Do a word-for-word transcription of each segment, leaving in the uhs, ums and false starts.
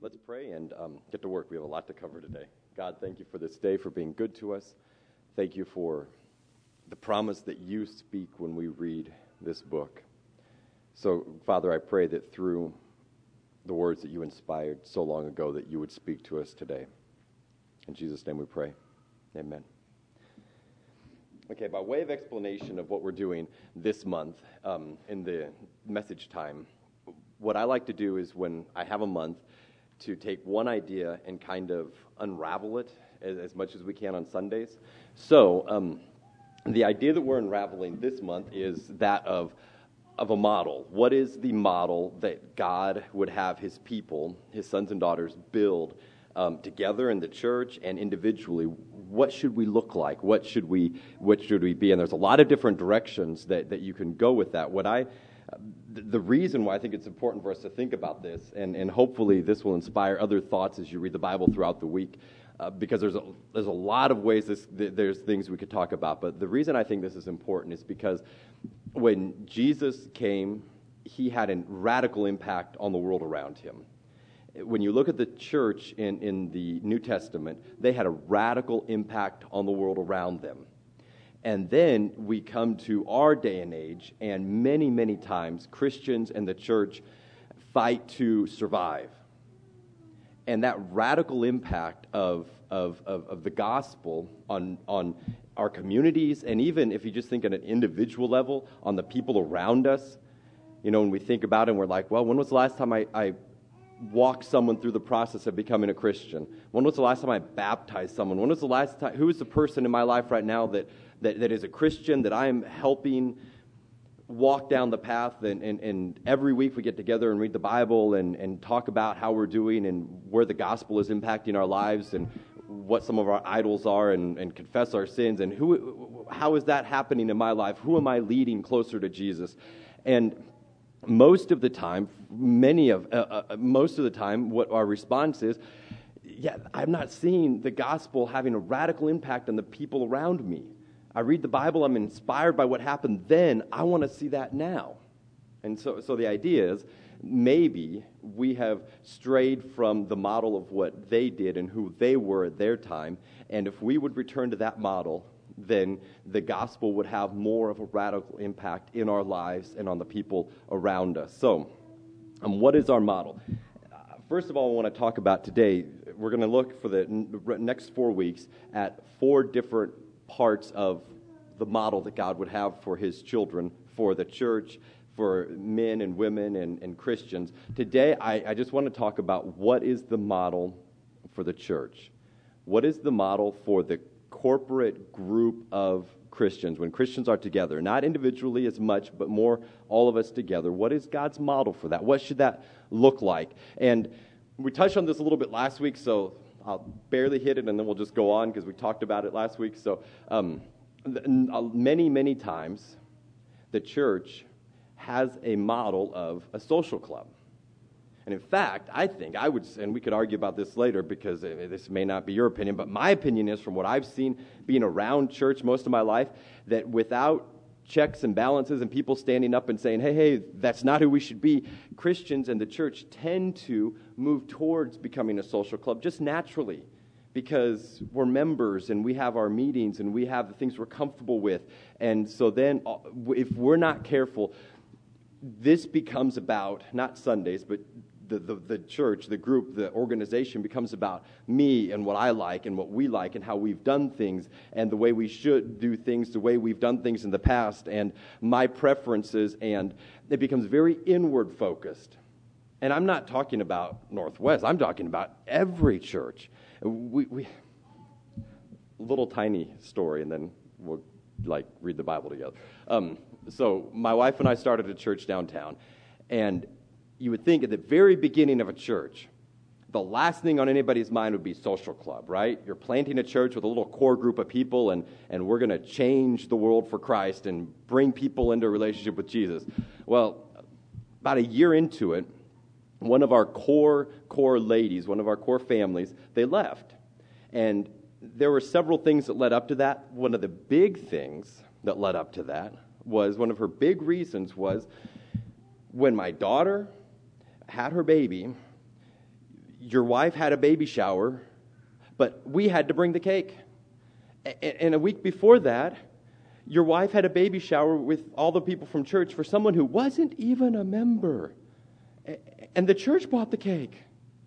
Let's pray and um, get to work. We have a lot to cover today. God, thank you for this day, for being good to us. Thank you for the promise that you speak when we read this book. So, Father, I pray that through the words that you inspired so long ago, that you would speak to us today. In Jesus' name we pray. Amen. Okay, by way of explanation of what we're doing this month um, in the message time, what I like to do is when I have a month to take one idea and kind of unravel it as, as much as we can on Sundays. So um, the idea that we're unraveling this month is that of of a model. What is the model that God would have his people, his sons and daughters, build um, together in the church and individually? What should we look like? What should we what should we be? And there's a lot of different directions that, that you can go with that. What I The reason why I think it's important for us to think about this, and, and hopefully this will inspire other thoughts as you read the Bible throughout the week, uh, because there's a, there's a lot of ways this, there's things we could talk about. But the reason I think this is important is because when Jesus came, he had a radical impact on the world around him. When you look at the church in, in the New Testament, they had a radical impact on the world around them. And then we come to our day and age, and many, many times Christians and the church fight to survive. And that radical impact of of, of, of the gospel on, on our communities, and even if you just think at an individual level, on the people around us, you know, when we think about it, and we're like, well, when was the last time I, I walked someone through the process of becoming a Christian? When was the last time I baptized someone? When was the last time, who is the person in my life right now that That, that is a Christian, that I am helping walk down the path, and, and, and every week we get together and read the Bible and, and talk about how we're doing and where the gospel is impacting our lives and what some of our idols are, and, and confess our sins, and who, how is that happening in my life? Who am I leading closer to Jesus? And most of the time, many of, uh, uh, most of the time, what our response is, yeah, I'm not seeing the gospel having a radical impact on the people around me. I read the Bible, I'm inspired by what happened then, I want to see that now. And so so the idea is, maybe we have strayed from the model of what they did and who they were at their time, and if we would return to that model, then the gospel would have more of a radical impact in our lives and on the people around us. So, um, what is our model? Uh, first of all, I want to talk about today, we're going to look for the n- next four weeks at four different parts of the model that God would have for his children, for the church, for men and women and, and Christians. Today, I, I just want to talk about what is the model for the church. What is the model for the corporate group of Christians, when Christians are together, not individually as much, but more all of us together? What is God's model for that? What should that look like? And we touched on this a little bit last week, so I'll barely hit it, and then we'll just go on because we talked about it last week. So um, many, many times, the church has a model of a social club. And in fact, I think, I would, and we could argue about this later because this may not be your opinion, but my opinion is, from what I've seen being around church most of my life, that without checks and balances and people standing up and saying, hey, hey, that's not who we should be, Christians and the church tend to move towards becoming a social club just naturally, because we're members and we have our meetings and we have the things we're comfortable with. And so then if we're not careful, this becomes about, not Sundays, but The, the, the church, the group, the organization becomes about me and what I like and what we like and how we've done things and the way we should do things, the way we've done things in the past, and my preferences, and it becomes very inward focused. And I'm not talking about Northwest, I'm talking about every church. We, we little tiny story, and then we'll like read the Bible together. Um, so my wife and I started a church downtown, and you would think at the very beginning of a church, the last thing on anybody's mind would be social club, right? You're planting a church with a little core group of people, and, and we're going to change the world for Christ and bring people into a relationship with Jesus. Well, about a year into it, one of our core, core ladies, one of our core families, they left. And there were several things that led up to that. One of the big things that led up to that was, one of her big reasons was, when my daughter had her baby, your wife had a baby shower, but we had to bring the cake. And a week before that, your wife had a baby shower with all the people from church for someone who wasn't even a member. And the church bought the cake.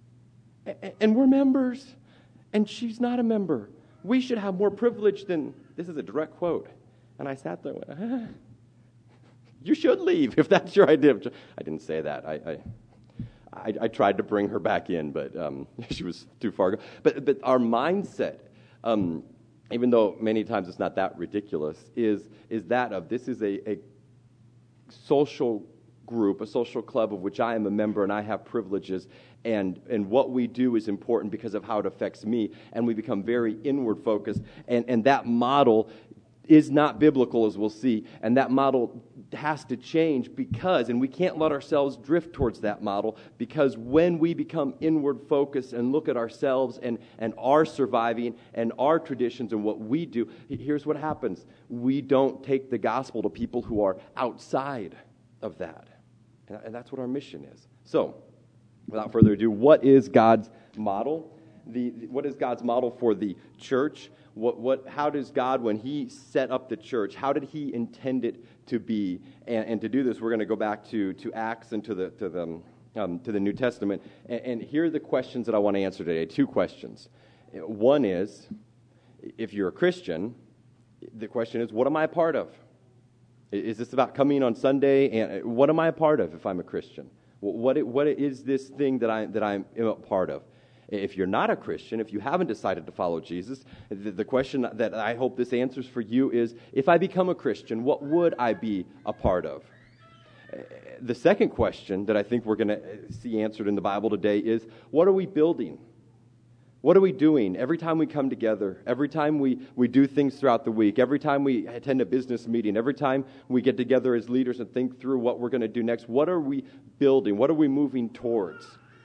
And we're members. And she's not a member. We should have more privilege than... This is a direct quote. And I sat there and went, ah, you should leave if that's your idea. I didn't say that. I... I I, I tried to bring her back in, but um, she was too far gone. But, but our mindset, um, even though many times it's not that ridiculous, is, is that of this is a, a social group, a social club of which I am a member and I have privileges, and, and what we do is important because of how it affects me, and we become very inward focused, and, and that model is not biblical, as we'll see, and that model has to change because, and we can't let ourselves drift towards that model, because when we become inward focused and look at ourselves and, and our surviving and our traditions and what we do, here's what happens. We don't take the gospel to people who are outside of that. And, and that's what our mission is. So, without further ado, what is God's model? The, what is God's model for the church? What, what, how does God, when He set up the church, how did He intend it to be? And, and to do this, we're going to go back to, to Acts and to the to the um, to the New Testament. And, and here are the questions that I want to answer today. Two questions. One is, if you're a Christian, the question is, what am I a part of? Is this about coming on Sunday? And what am I a part of if I'm a Christian? What what is this thing that I that I'm a part of? If you're not a Christian, if you haven't decided to follow Jesus, the, the question that I hope this answers for you is, if I become a Christian, what would I be a part of? The second question that I think we're going to see answered in the Bible today is, what are we building? What are we doing every time we come together, every time we, we do things throughout the week, every time we attend a business meeting, every time we get together as leaders and think through what we're going to do next? What are we building? What are we moving towards?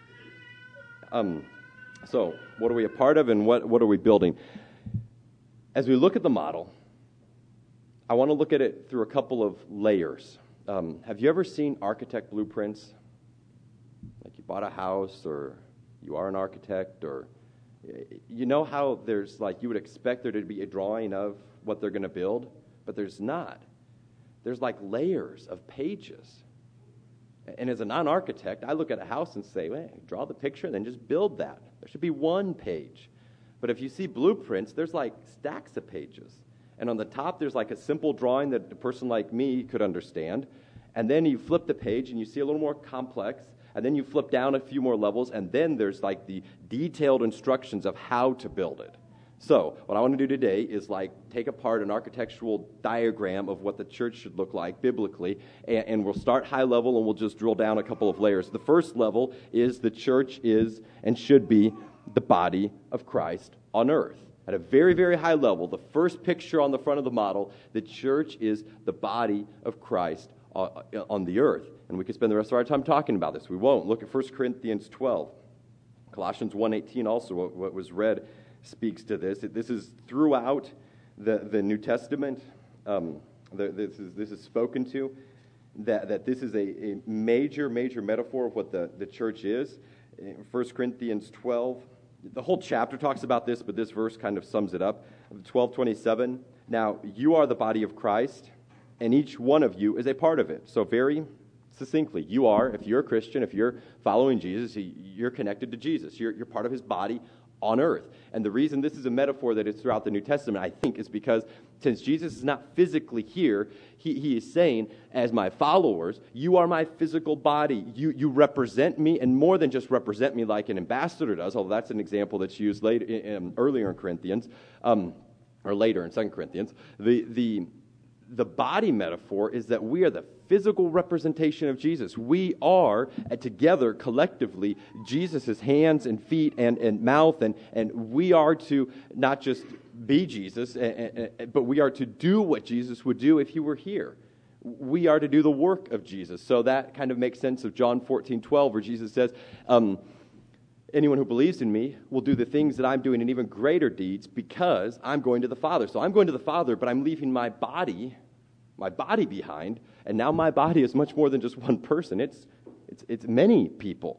Um. So, what are we a part of, and what, what are we building? As we look at the model, I want to look at it through a couple of layers. Um, have you ever seen architect blueprints? Like you bought a house, or you are an architect, or you know how there's like, you would expect there to be a drawing of what they're going to build, but there's not. There's like layers of pages. And as a non-architect, I look at a house and say, well, draw the picture and then just build that. There should be one page. But if you see blueprints, there's like stacks of pages. And on the top, there's like a simple drawing that a person like me could understand. And then you flip the page and you see a little more complex. And then you flip down a few more levels. And then there's like the detailed instructions of how to build it. So what I want to do today is like take apart an architectural diagram of what the church should look like biblically, and, and we'll start high level and we'll just drill down a couple of layers. The first level is the church is and should be the body of Christ on earth. At a very, very high level, the first picture on the front of the model, the church is the body of Christ on the earth. And we could spend the rest of our time talking about this. We won't. Look at First Corinthians twelve. Colossians one eighteen also, what, what was read, speaks to this. This is throughout the, the New Testament. Um, the, this is this is spoken to, that, that this is a, a major, major metaphor of what the, the church is. In First Corinthians twelve, the whole chapter talks about this, but this verse kind of sums it up. twelve twenty-seven, now you are the body of Christ, and each one of you is a part of it. So very succinctly, you are, if you're a Christian, if you're following Jesus, you're connected to Jesus. You're, you're part of His body on earth. And the reason this is a metaphor that is throughout the New Testament, I think, is because since Jesus is not physically here, he, he is saying, as my followers, you are my physical body. You you represent me, and more than just represent me like an ambassador does, although that's an example that's used later, in, earlier in Corinthians, um, or later in Second Corinthians. The, the, the body metaphor is that we are the physical representation of Jesus. We are, uh, together, collectively, Jesus' hands and feet and, and mouth, and, and we are to not just be Jesus, uh, uh, but we are to do what Jesus would do if He were here. We are to do the work of Jesus. So that kind of makes sense of John fourteen twelve, where Jesus says, um, anyone who believes in me will do the things that I'm doing and even greater deeds because I'm going to the Father. So I'm going to the Father, but I'm leaving my body, my body behind, and now my body is much more than just one person. It's it's it's many people.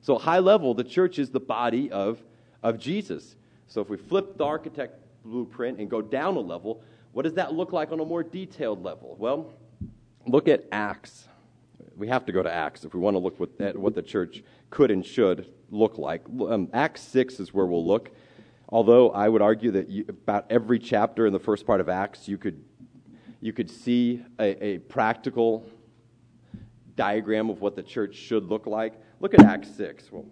So high level, the church is the body of, of Jesus. So if we flip the architect blueprint and go down a level, what does that look like on a more detailed level? Well, look at Acts. We have to go to Acts if we want to look what, at what the church could and should look like. Um, Acts six is where we'll look. Although I would argue that you, about every chapter in the first part of Acts, you could you could see a, a practical diagram of what the church should look like. Look at Acts six. Well,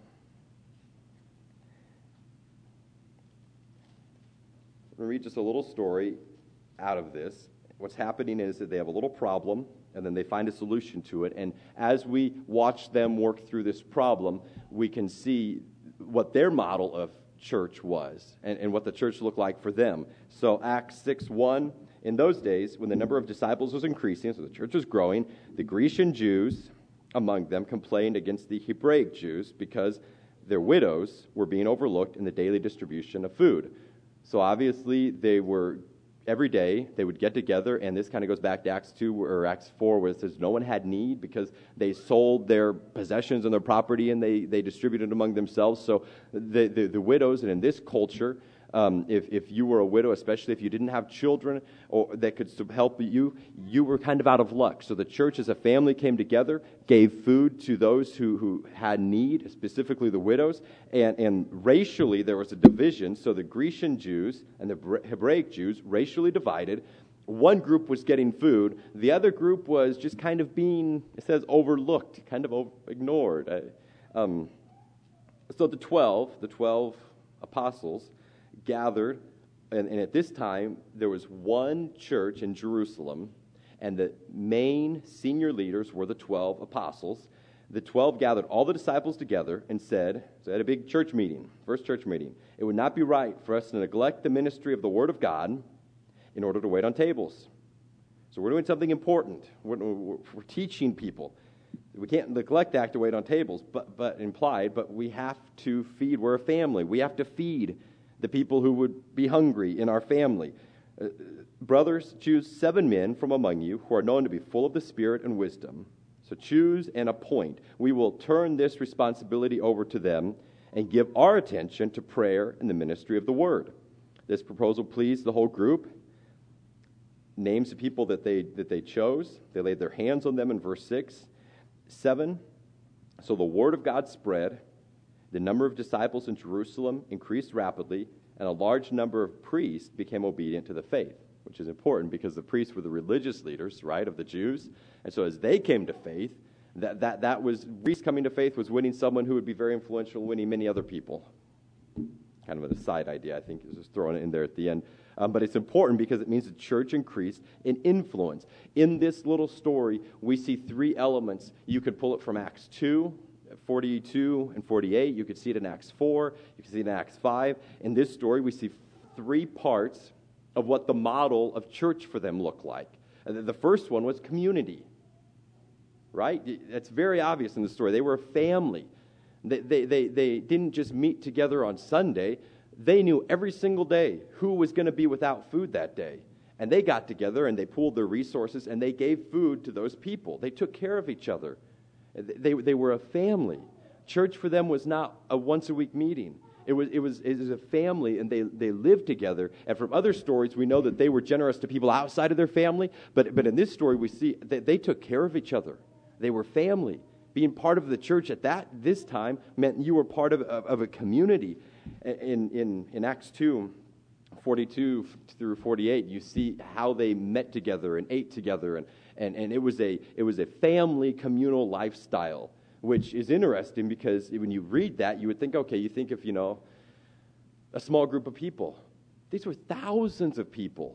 I'm going to read just a little story out of this. What's happening is that they have a little problem, and then they find a solution to it. And as we watch them work through this problem, we can see what their model of church was and, and what the church looked like for them. So Acts six one, in those days, when the number of disciples was increasing, so the church was growing, the Grecian Jews among them complained against the Hebraic Jews because their widows were being overlooked in the daily distribution of food. So obviously they were, every day they would get together, and this kind of goes back to Acts two or Acts four, where it says no one had need because they sold their possessions and their property and they, they distributed among themselves. So the, the, the widows, and in this culture, um, if, if you were a widow, especially if you didn't have children or that could help you, you were kind of out of luck. So the church as a family came together, gave food to those who, who had need, specifically the widows, and, and racially there was a division. So the Grecian Jews and the Hebraic Jews, racially divided. One group was getting food. The other group was just kind of being, it says, overlooked, kind of over, ignored. Um, so the twelve, the twelve apostles gathered, and, and at this time, there was one church in Jerusalem, and the main senior leaders were the twelve apostles. The twelve gathered all the disciples together and said, so they had a big church meeting, first church meeting, it would not be right for us to neglect the ministry of the Word of God in order to wait on tables. So we're doing something important. We're, we're, we're teaching people. We can't neglect that to wait on tables, but, but implied, but we have to feed. We're a family. We have to feed the people who would be hungry in our family. Uh, brothers, choose seven men from among you who are known to be full of the Spirit and wisdom. So choose and appoint. We will turn this responsibility over to them and give our attention to prayer and the ministry of the Word. This proposal pleased the whole group. Names of people that they that they chose. They laid their hands on them in verse six. Seven. So the Word of God spread. The number of disciples in Jerusalem increased rapidly, and a large number of priests became obedient to the faith, which is important because the priests were the religious leaders, right, of the Jews. And so as they came to faith, that that that was, priests coming to faith was winning someone who would be very influential, winning many other people. Kind of an aside idea, I think, is just throwing it in there at the end. Um, but it's important because it means the church increased in influence. In this little story, we see three elements. You could pull it from Acts two, forty-two and forty-eight. You could see it in Acts four. You can see it in Acts five. In this story, we see three parts of what the model of church for them looked like. And the first one was community, right? It's very obvious in the story. They were a family. They, they, they, they didn't just meet together on Sunday. They knew every single day who was going to be without food that day. And they got together and they pooled their resources and they gave food to those people. They took care of each other. They, they were a family. Church for them was not a once-a-week meeting. It was, it was, it was a family, and they, they lived together. And from other stories, we know that they were generous to people outside of their family. But, but in this story, we see that they took care of each other. They were family. Being part of the church at that this time meant you were part of, of, of a community. In, in, in Acts two, forty-two through forty-eight, you see how they met together and ate together, and, and, and it was a it was a family communal lifestyle, which is interesting because when you read that, you would think, okay, you think of, you know, a small group of people. These were thousands of people.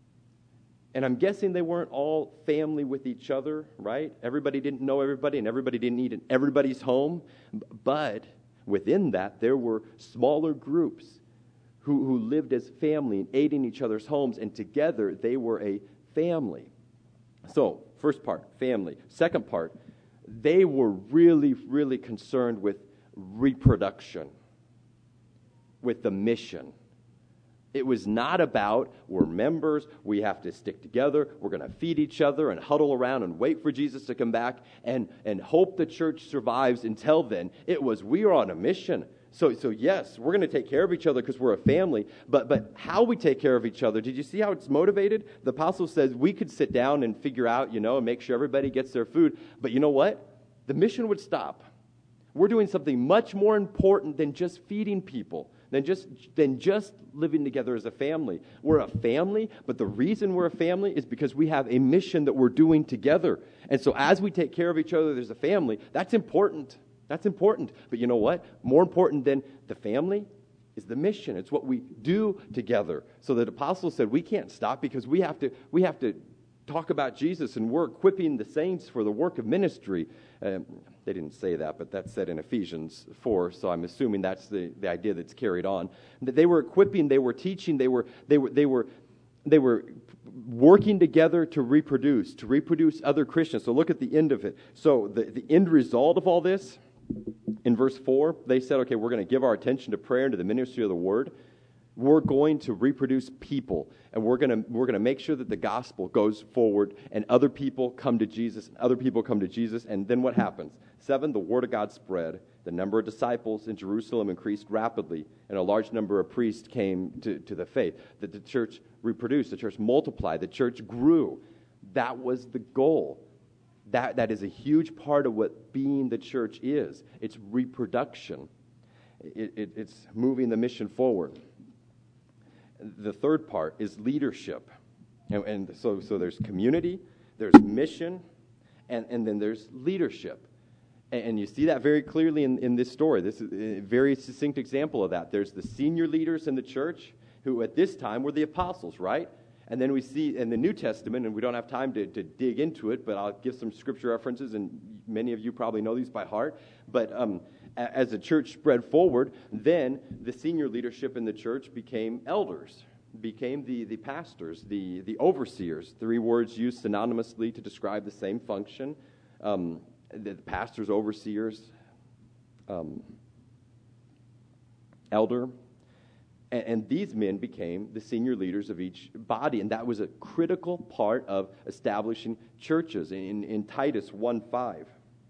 And I'm guessing they weren't all family with each other, right? Everybody didn't know everybody, and everybody didn't eat in everybody's home. But within that, there were smaller groups who, who lived as family and ate in each other's homes, and together they were a family. So, first part, family. Second part, they were really, really concerned with reproduction, with the mission. It was not about, we're members, we have to stick together, we're going to feed each other and huddle around and wait for Jesus to come back and, and hope the church survives until then. It was, we are on a mission. So, so yes, we're going to take care of each other because we're a family, but, but how we take care of each other, did you see how it's motivated? The apostle says we could sit down and figure out, you know, and make sure everybody gets their food, but you know what? The mission would stop. We're doing something much more important than just feeding people. Than just, than just living together as a family. We're a family, but the reason we're a family is because we have a mission that we're doing together. And so as we take care of each other as a family, that's important. That's important. But you know what? More important than the family is the mission. It's what we do together. So the apostle said we can't stop because we have to, we have to talk about Jesus, and we're equipping the saints for the work of ministry. Um, they didn't say that, but that's said in Ephesians four, so I'm assuming that's the, the idea that's carried on. That they were equipping, they were teaching, they were they were they were they were working together to reproduce, to reproduce other Christians. So look at the end of it. So the, the end result of all this, in verse four, they said, okay, we're going to give our attention to prayer and to the ministry of the word. We're going to reproduce people, and we're going to we're going to make sure that the gospel goes forward, and other people come to Jesus, and other people come to Jesus, and then what happens? Seven, the word of God spread. The number of disciples in Jerusalem increased rapidly, and a large number of priests came to, to the faith. That the church reproduced, the church multiplied, the church grew. That was the goal. That that is a huge part of what being the church is. It's reproduction. It, it, it's moving the mission forward. The third part is leadership. And, and so, so there's community, there's mission, and, and then there's leadership. And, and you see that very clearly in, in this story. This is a very succinct example of that. There's the senior leaders in the church who at this time were the apostles, right? And then we see in the New Testament, and we don't have time to, to dig into it, but I'll give some scripture references, and many of you probably know these by heart. But um, as the church spread forward, then the senior leadership in the church became elders, became the, the pastors, the, the overseers, three words used synonymously to describe the same function. Um, the pastors, overseers, um, elder. And, and these men became the senior leaders of each body, and that was a critical part of establishing churches in, in Titus one five.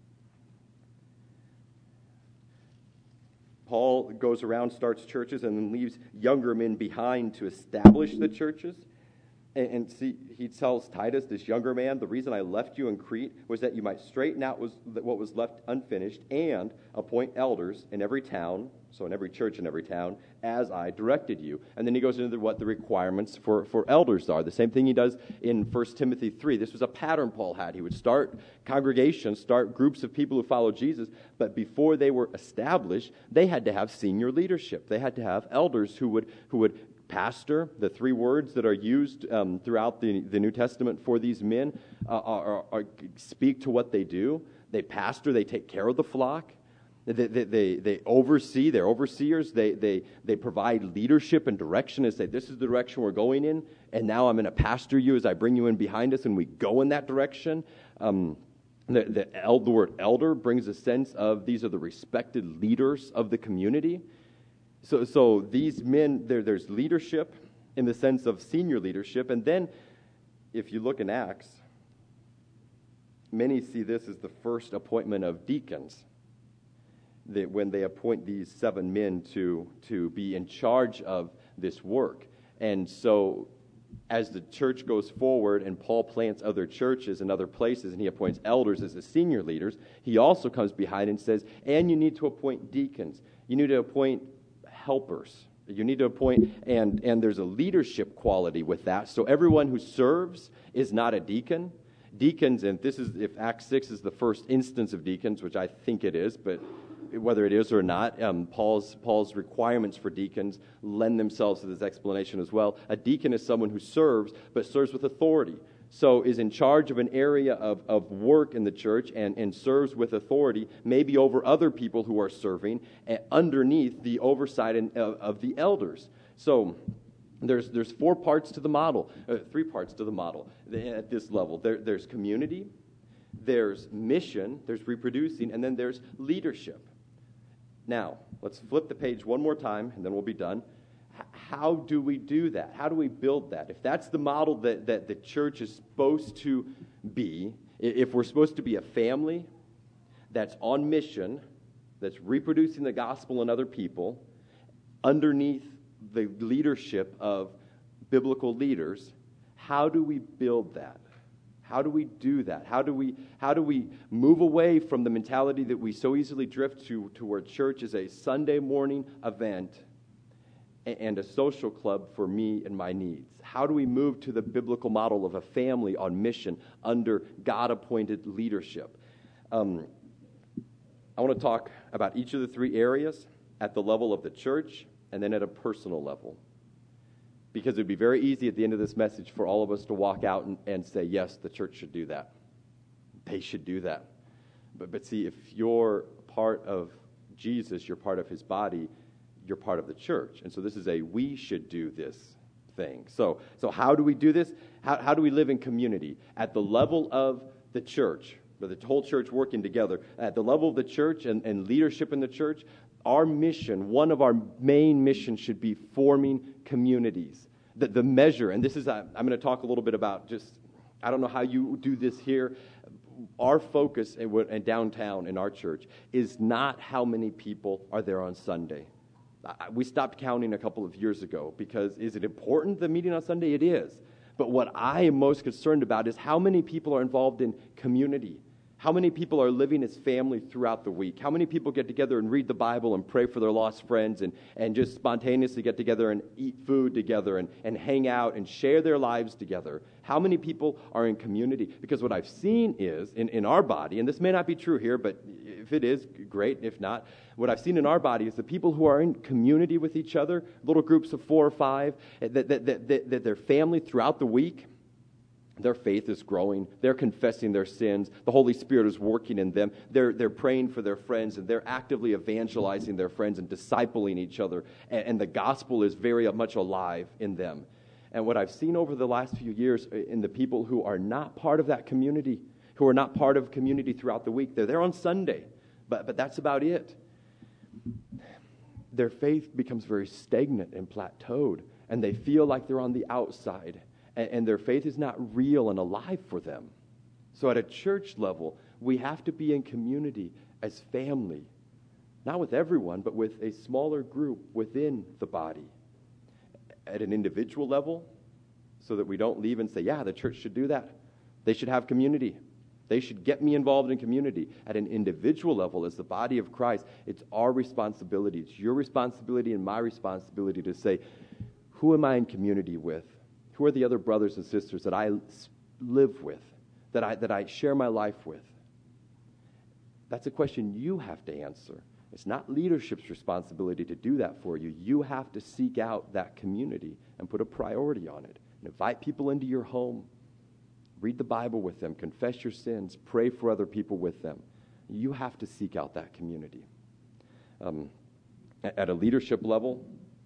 Paul goes around, starts churches, and then leaves younger men behind to establish the churches. And, and see, he tells Titus, this younger man, the reason I left you in Crete was that you might straighten out was, what was left unfinished and appoint elders in every town, so in every church in every town, as I directed you. And then he goes into the, what the requirements for, for elders are. The same thing he does in First Timothy three. This was a pattern Paul had. He would start congregations, start groups of people who follow Jesus, but before they were established, they had to have senior leadership. They had to have elders who would who would pastor, the three words that are used um, throughout the, the New Testament for these men, uh, are, are, speak to what they do. They pastor, they take care of the flock. They, they, they, they oversee, they're overseers. They, they, they provide leadership and direction and say, this is the direction we're going in, and now I'm going to pastor you as I bring you in behind us, and we go in that direction. Um, the, the, el- the word elder brings a sense of these are the respected leaders of the community. So, so these men, there, there's leadership in the sense of senior leadership. And then, if you look in Acts, many see this as the first appointment of deacons. That when they appoint these seven men to, to be in charge of this work. And so, as the church goes forward and Paul plants other churches in other places and he appoints elders as the senior leaders, he also comes behind and says, and you need to appoint deacons. You need to appoint helpers. You need to appoint, and, and there's a leadership quality with that. So everyone who serves is not a deacon. Deacons, and this is, if Acts six is the first instance of deacons, which I think it is, but whether it is or not, um, Paul's Paul's requirements for deacons lend themselves to this explanation as well. A deacon is someone who serves, but serves with authority. So is in charge of an area of, of work in the church and, and serves with authority, maybe over other people who are serving, uh, underneath the oversight in, uh, of the elders. So there's there's four parts to the model, uh, three parts to the model at this level. There, there's community, there's mission, there's reproducing, and then there's leadership. Now, let's flip the page one more time, and then we'll be done. how do we do that? How do we build that? If that's the model that, that the church is supposed to be, if we're supposed to be a family that's on mission, that's reproducing the gospel in other people, underneath the leadership of biblical leaders, how do we build that? How do we do that? How do we how do we move away from the mentality that we so easily drift to, to where church is a Sunday morning event and a social club for me and my needs? How do we move to the biblical model of a family on mission under God-appointed leadership? Um, I want to talk about each of the three areas at the level of the church and then at a personal level. Because it would be very easy at the end of this message for all of us to walk out and, and say, yes, the church should do that. They should do that. But, but see, if you're part of Jesus, you're part of his body, you're part of the church. And so this is a we should do this thing. So, so how do we do this? How, how do we live in community? At the level of the church, the whole church working together, at the level of the church and, and leadership in the church, our mission, one of our main missions should be forming communities. The, the measure, and this is, I'm going to talk a little bit about just, I don't know how you do this here. Our focus in, in downtown in our church is not how many people are there on Sunday. I, we stopped counting a couple of years ago because is it important, the meeting on Sunday? It is. But what I am most concerned about is how many people are involved in community. How many people are living as family throughout the week? How many people get together and read the Bible and pray for their lost friends and, and just spontaneously get together and eat food together and, and hang out and share their lives together? How many people are in community? Because what I've seen is, in, in our body, and this may not be true here, but if it is, great. If not, what I've seen in our body is the people who are in community with each other, little groups of four or five, that, that, that, that, that their family throughout the week, their faith is growing. They're confessing their sins. The Holy Spirit is working in them. They're, they're praying for their friends, and they're actively evangelizing their friends and discipling each other. And, and the gospel is very much alive in them. And what I've seen over the last few years in the people who are not part of that community, who are not part of community throughout the week, they're there on Sunday, but, but that's about it. Their faith becomes very stagnant and plateaued, and they feel like they're on the outside. And their faith is not real and alive for them. So at a church level, we have to be in community as family. Not with everyone, but with a smaller group within the body. At an individual level, so that we don't leave and say, yeah, the church should do that. They should have community. They should get me involved in community. At an individual level, as the body of Christ, it's our responsibility. It's your responsibility and my responsibility to say, who am I in community with? Who are the other brothers and sisters that I live with, that I that I share my life with? That's a question you have to answer. It's not leadership's responsibility to do that for you. You have to seek out that community and put a priority on it. And invite people into your home. Read the Bible with them. Confess your sins. Pray for other people with them. You have to seek out that community. Um, at a leadership level,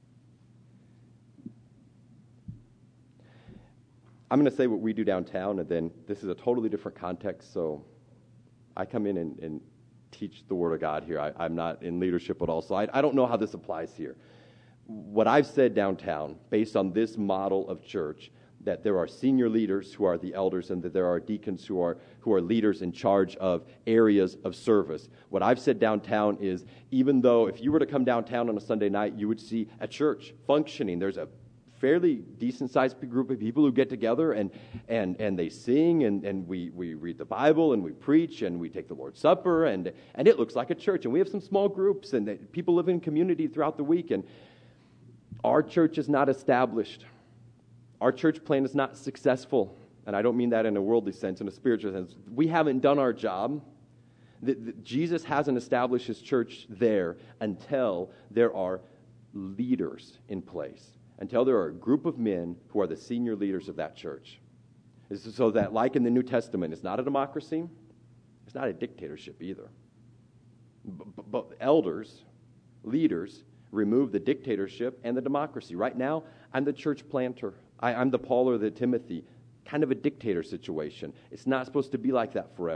I'm going to say what we do downtown, and then this is a totally different context, so I come in and, and teach the Word of God here. I, I'm not in leadership at all, so I, I don't know how this applies here. What I've said downtown, based on this model of church, that there are senior leaders who are the elders and that there are deacons who are who are leaders in charge of areas of service. What I've said downtown is, even though if you were to come downtown on a Sunday night, you would see a church functioning. There's a fairly decent-sized group of people who get together and and and they sing and, and we, we read the Bible and we preach and we take the Lord's Supper and and it looks like a church. And we have some small groups and they, people live in community throughout the week. And our church is not established. Our church plan is not successful. And I don't mean that in a worldly sense, in a spiritual sense. We haven't done our job. The, the, Jesus hasn't established his church there until there are leaders in place. Until there are a group of men who are the senior leaders of that church. So that, like in the New Testament, it's not a democracy, it's not a dictatorship either. But, but elders, leaders, remove the dictatorship and the democracy. Right now, I'm the church planter. I, I'm the Paul or the Timothy, kind of a dictator situation. It's not supposed to be like that forever.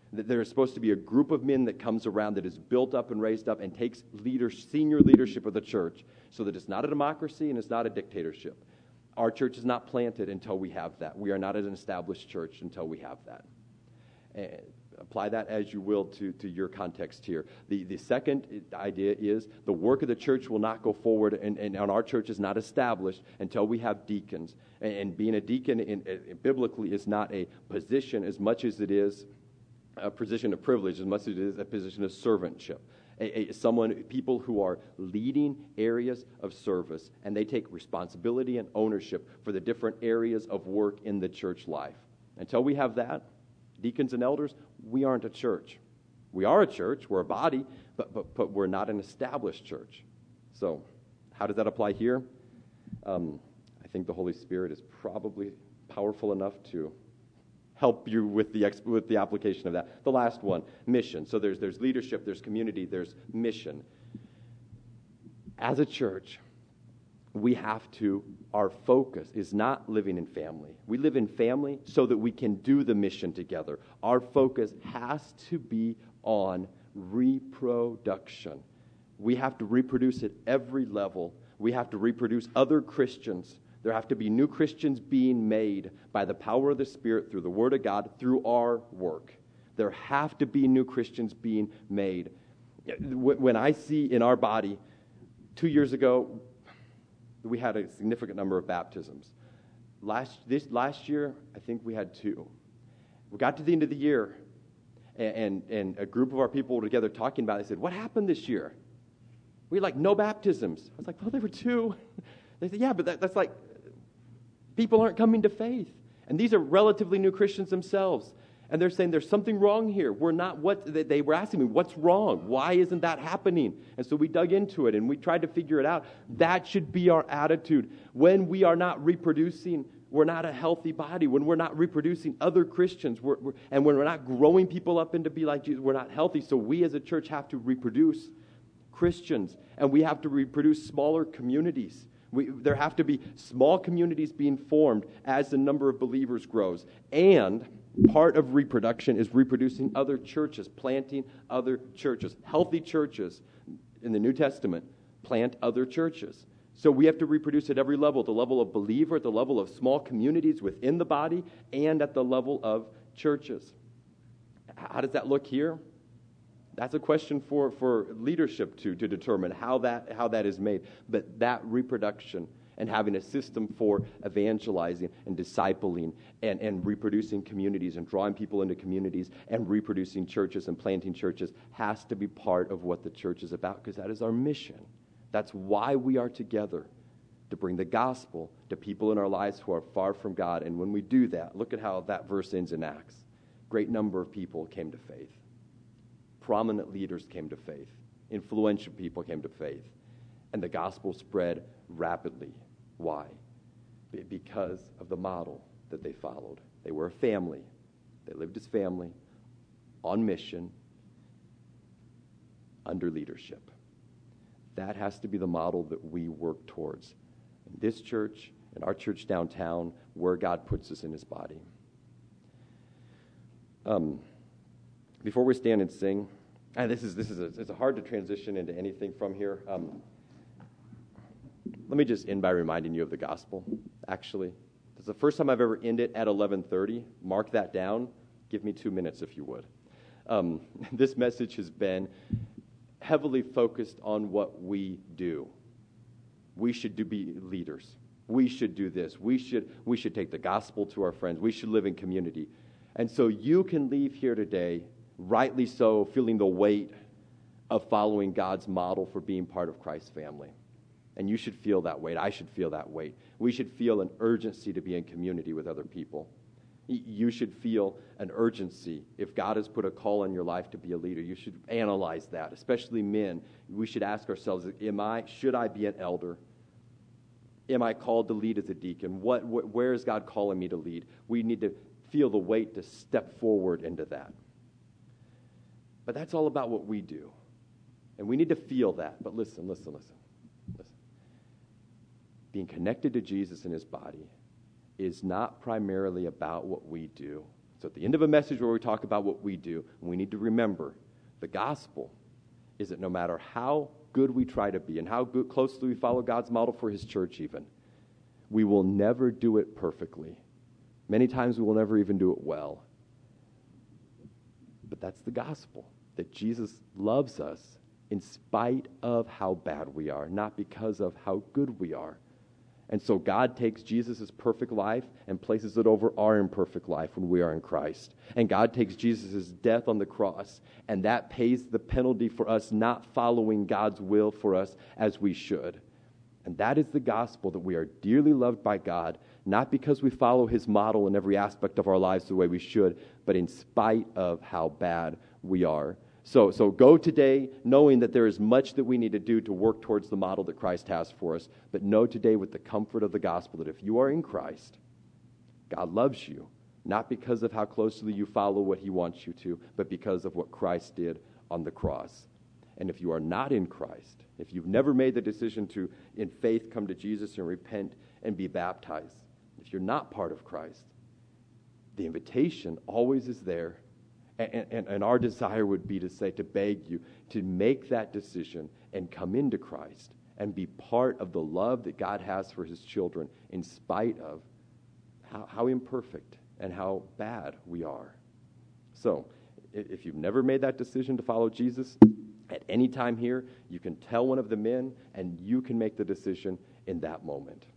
That there is supposed to be a group of men that comes around that is built up and raised up and takes leader, senior leadership of the church so that it's not a democracy and it's not a dictatorship. Our church is not planted until we have that. We are not an established church until we have that. And apply that as you will to, to your context here. The, the second idea is the work of the church will not go forward, and, and our church is not established until we have deacons. And, and being a deacon in, in, biblically is not a position as much as it is a position of privilege, as much as it is a position of servantship. A, a, someone, people who are leading areas of service, and they take responsibility and ownership for the different areas of work in the church life. Until we have that, deacons and elders, we aren't a church. We are a church, we're a body, but, but, but we're not an established church. So how does that apply here? Um, I think the Holy Spirit is probably powerful enough to help you with the ex- with the application of that. The last one, mission. So there's there's leadership, there's community, there's mission. As a church, we have to, our focus is not living in family. We live in family so that we can do the mission together. Our focus has to be on reproduction. We have to reproduce at every level. We have to reproduce other Christians. There have to be new Christians being made by the power of the Spirit through the Word of God, through our work. There have to be new Christians being made. When I see in our body, two years ago, we had a significant number of baptisms. Last this last year, I think we had two. We got to the end of the year, and, and, and a group of our people were together talking about it. They said, "What happened this year? We had like no baptisms." I was like, "Well, there were two." They said, "Yeah, but that, that's like people aren't coming to faith." And these are relatively new Christians themselves. And they're saying there's something wrong here. We're not what they, they were asking me, what's wrong? Why isn't that happening? And so we dug into it and we tried to figure it out. That should be our attitude. When we are not reproducing, we're not a healthy body. When we're not reproducing other Christians, we're, we're, and when we're not growing people up into be like Jesus, we're not healthy. So we as a church have to reproduce Christians, and we have to reproduce smaller communities. We, there have to be small communities being formed as the number of believers grows. And part of reproduction is reproducing other churches, planting other churches. Healthy churches in the New Testament plant other churches. So we have to reproduce at every level, at the level of believer, at the level of small communities within the body, and at the level of churches. How does that look here? That's a question for, for leadership to, to determine how that how that is made. But that reproduction and having a system for evangelizing and discipling and, and reproducing communities and drawing people into communities and reproducing churches and planting churches has to be part of what the church is about, because that is our mission. That's why we are together, to bring the gospel to people in our lives who are far from God. And when we do that, look at how that verse ends in Acts. Great number of people came to faith. Prominent leaders came to faith. Influential people came to faith. And the gospel spread rapidly. Why? Be- because of the model that they followed. They were a family. They lived as family, on mission, under leadership. That has to be the model that we work towards. In this church, in our church downtown, where God puts us in his body. Um, before we stand and sing, and this is this is a, it's a hard to transition into anything from here. Um, let me just end by reminding you of the gospel. Actually, this is the first time I've ever ended at eleven thirty. Mark that down. Give me two minutes if you would. Um, this message has been heavily focused on what we do. We should do be leaders. We should do this. We should we should take the gospel to our friends. We should live in community. And so you can leave here today, rightly so, feeling the weight of following God's model for being part of Christ's family. And you should feel that weight. I should feel that weight. We should feel an urgency to be in community with other people. You should feel an urgency. If God has put a call on your life to be a leader, you should analyze that, especially men. We should ask ourselves, am I, should I be an elder? Am I called to lead as a deacon? What, what, where is God calling me to lead? We need to feel the weight to step forward into that. But that's all about what we do. And we need to feel that. But listen, listen, listen, listen. Being connected to Jesus and his body is not primarily about what we do. So at the end of a message where we talk about what we do, we need to remember the gospel is that no matter how good we try to be and how good, closely we follow God's model for his church even, we will never do it perfectly. Many times we will never even do it well. But that's the gospel, that Jesus loves us in spite of how bad we are, not because of how good we are. And so God takes Jesus' perfect life and places it over our imperfect life when we are in Christ. And God takes Jesus' death on the cross, and that pays the penalty for us not following God's will for us as we should. And that is the gospel, that we are dearly loved by God, not because we follow his model in every aspect of our lives the way we should, but in spite of how bad we are. So, so go today knowing that there is much that we need to do to work towards the model that Christ has for us. But know today with the comfort of the gospel that if you are in Christ, God loves you, not because of how closely you follow what he wants you to, but because of what Christ did on the cross. And if you are not in Christ, if you've never made the decision to, in faith, come to Jesus and repent and be baptized, if you're not part of Christ, the invitation always is there. And, and, and our desire would be to say, to beg you to make that decision and come into Christ and be part of the love that God has for his children in spite of how, how imperfect and how bad we are. So, if you've never made that decision to follow Jesus, at any time here, you can tell one of the men and you can make the decision in that moment.